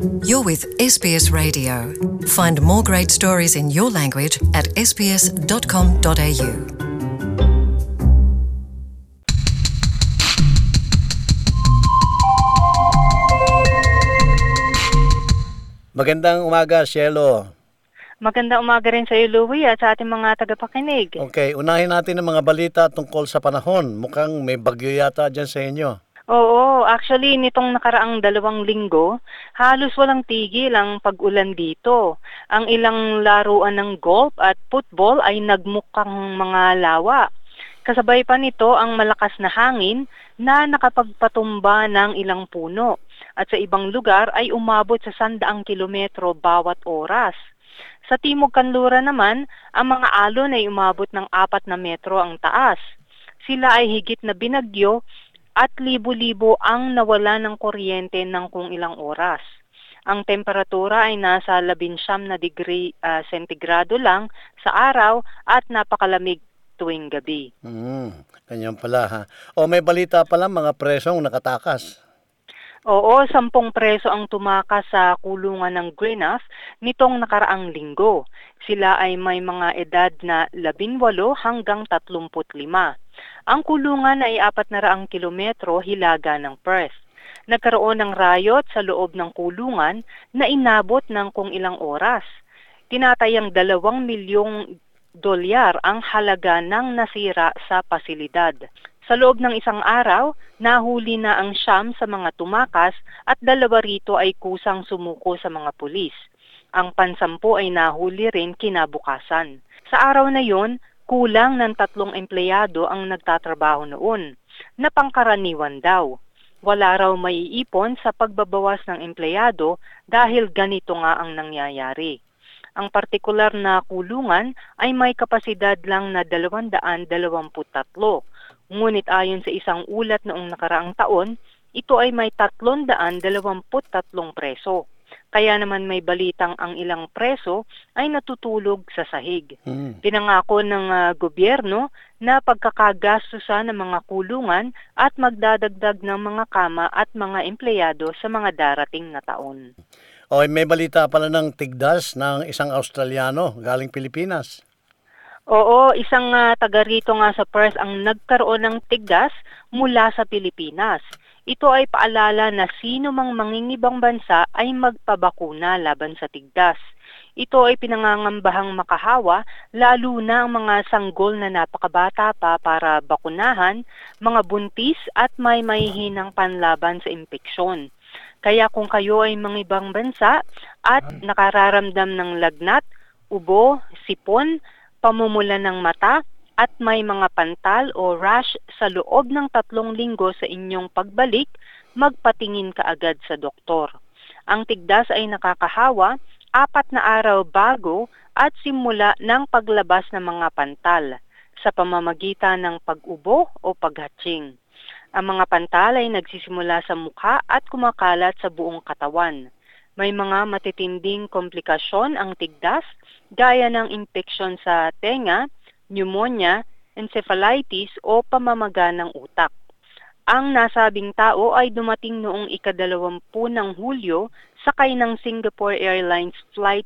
You're with SBS Radio. Find more great stories in your language at sbs.com.au. Magandang umaga, Cielo. Magandang umaga rin sa iyo, Louie, at sa ating mga tagapakinig. Okay, unahin natin ang mga balita tungkol sa panahon. Mukhang may bagyo yata dyan sa inyo. Oo, actually, nitong nakaraang 2 linggo, halos walang tigil ang pag-ulan dito. Ang ilang laruan ng golf at football ay nagmukhang mga lawa. Kasabay pa nito ang malakas na hangin na nakapagpatumba ng ilang puno. At sa ibang lugar ay umabot sa 100 kilometro bawat oras. Sa Timog Kanluran naman, ang mga alon ay umabot ng 4 na metro ang taas. Sila ay higit na binagyo at libo-libo ang nawala ng kuryente ng kung ilang oras. Ang temperatura ay nasa 19 na degree sentigrado lang sa araw at napakalamig tuwing gabi. Ganyan pala ha. O may balita pala mga presong nakatakas. Oo, 10 preso ang tumakas sa kulungan ng Greenough nitong nakaraang linggo. Sila ay may mga edad na 18 hanggang 35. Ang kulungan ay 400 kilometro hilaga ng Perth. Nagkaroon ng riot sa loob ng kulungan na inabot ng kung ilang oras. Tinatayang $2 milyong ang halaga ng nasira sa pasilidad. Sa loob ng isang araw, nahuli na ang 9 sa mga tumakas at 2 rito ay kusang sumuko sa mga pulis. Ang 10 ay nahuli rin kinabukasan. Sa araw na yon, kulang ng 3 empleyado ang nagtatrabaho noon, na pangkaraniwan daw. Wala raw maiipon sa pagbabawas ng empleyado dahil ganito nga ang nangyayari. Ang partikular na kulungan ay may kapasidad lang na 223. Ngunit ayon sa isang ulat noong nakaraang taon, ito ay may 323 preso. Kaya naman may balitang ang ilang preso ay natutulog sa sahig. Pinangako ng gobyerno na pagkakagastusan ng mga kulungan at magdadagdag ng mga kama at mga empleyado sa mga darating na taon. O may balita pala ng tigdas ng isang Australiano galing Pilipinas. Oo, isang taga rito nga sa Perth ang nagkaroon ng tigdas mula sa Pilipinas. Ito ay paalala na sino mang mangingibang bansa ay magpabakuna laban sa tigdas. Ito ay pinangangambahang makahawa lalo na ang mga sanggol na napakabata pa para bakunahan, mga buntis at may mahihinang panlaban sa impeksyon. Kaya kung kayo ay mangibang bansa at nakararamdam ng lagnat, ubo, sipon, pamumula ng mata at may mga pantal o rash sa loob ng 3 linggo sa inyong pagbalik, magpatingin ka agad sa doktor. Ang tigdas ay nakakahawa 4 na araw bago at simula ng paglabas ng mga pantal sa pamamagitan ng pag-ubo o paghatching. Ang mga pantal ay nagsisimula sa mukha at kumakalat sa buong katawan. May mga matitinding komplikasyon ang tigdas gaya ng impeksyon sa tenga, pneumonia, encephalitis o pamamaga ng utak. Ang nasabing tao ay dumating noong ika-20 ng Hulyo sakay ng Singapore Airlines Flight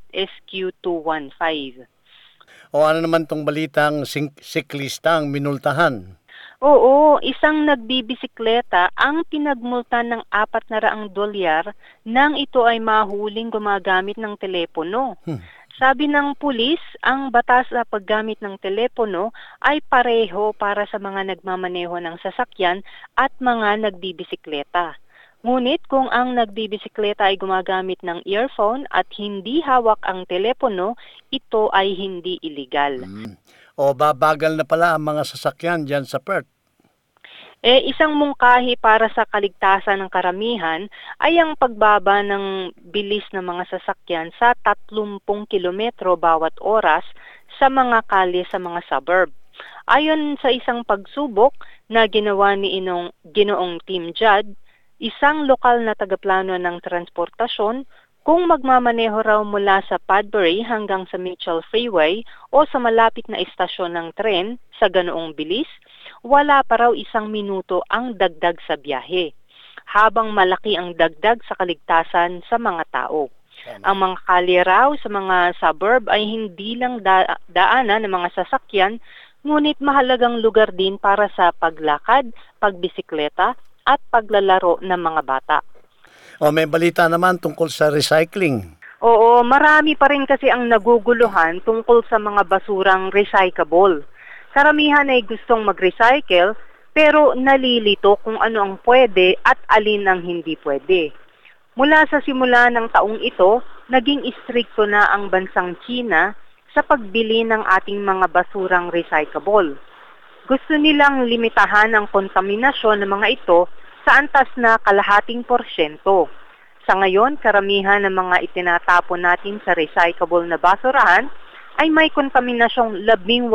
SQ215. O ano naman tong balitang siklistang minultahan? Oo, isang nagbibisikleta ang pinagmultan ng $400 nang ito ay mahuling gumagamit ng telepono. Sabi ng pulis, ang batas sa paggamit ng telepono ay pareho para sa mga nagmamaneho ng sasakyan at mga nagbibisikleta. Ngunit kung ang nagbibisikleta ay gumagamit ng earphone at hindi hawak ang telepono, ito ay hindi iligal. O babagal na pala ang mga sasakyan dyan sa Perth. Isang mungkahi para sa kaligtasan ng karamihan ay ang pagbaba ng bilis ng mga sasakyan sa 30 kilometro bawat oras sa mga kalye sa mga suburb. Ayon sa isang pagsubok na ginawa ni Ginoong Tim Judd, isang lokal na tagaplano ng transportasyon, kung magmamaneho raw mula sa Padbury hanggang sa Mitchell Freeway o sa malapit na istasyon ng tren sa ganoong bilis, wala pa raw 1 minuto ang dagdag sa biyahe. habang malaki ang dagdag sa kaligtasan sa mga tao. Ang mga kalye raw sa mga suburb ay hindi lang daanan ng mga sasakyan, ngunit mahalagang lugar din para sa paglakad, pagbisikleta at paglalaro ng mga bata. May balita naman tungkol sa recycling. Oo, marami pa rin kasi ang naguguluhan tungkol sa mga basurang recyclable. Karamihan ay gustong mag-recycle pero nalilito kung ano ang pwede at alin ang hindi pwede. Mula sa simula ng taong ito, naging istrikto na ang bansang China sa pagbili ng ating mga basurang recyclable. Gusto nilang limitahan ang kontaminasyon ng mga ito sa antas na 0.5%. Sa ngayon, karamihan ng mga itinatapon natin sa recyclable na basurahan ay may kontaminasyong 18%.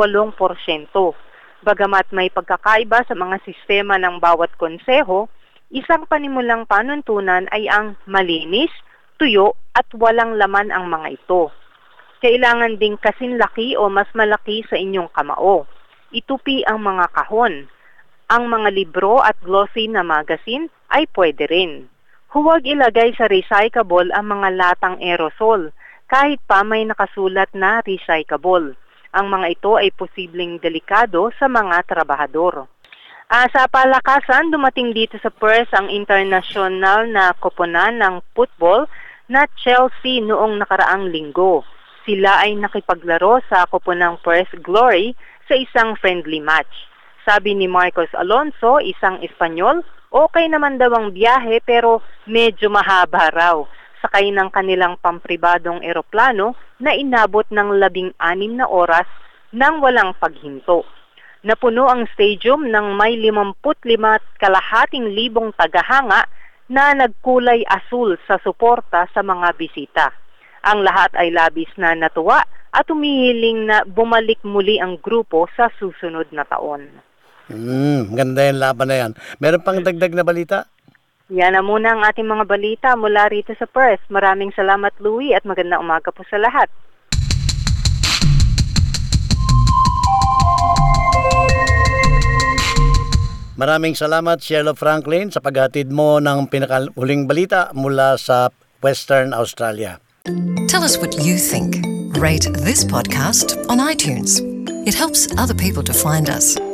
Bagamat may pagkakaiba sa mga sistema ng bawat konseho, isang panimulang panuntunan ay ang malinis, tuyo at walang laman ang mga ito. Kailangan ding kasinlaki o mas malaki sa inyong kamao. Itupi ang mga kahon. Ang mga libro at glossy na magazine ay pwede rin. Huwag ilagay sa recyclable ang mga latang aerosol, kahit pa may nakasulat na recyclable. Ang mga ito ay posibleng delikado sa mga trabahador. Sa palakasan, dumating dito sa Perth ang international na koponan ng football na Chelsea noong nakaraang linggo. Sila ay nakipaglaro sa koponang Perth Glory sa isang friendly match. Sabi ni Marcos Alonso, isang Espanyol, okay naman daw ang biyahe pero medyo mahaba raw. Sakay ng kanilang pampribadong eroplano na inabot ng 16 na oras nang walang paghinto. Napuno ang stadium ng may 55,000 tagahanga na nagkulay asul sa suporta sa mga bisita. Ang lahat ay labis na natuwa at humihiling na bumalik muli ang grupo sa susunod na taon. Ganda yung laban na yan. Meron pang dagdag na balita? Yan na muna ang ating mga balita mula rito sa Perth. Maraming salamat, Louie, at magandang umaga po sa lahat. Maraming salamat, Shelo Franklin, sa paghatid mo ng pinakahuling balita mula sa Western Australia. Tell us what you think. Rate this podcast on iTunes. It helps other people to find us.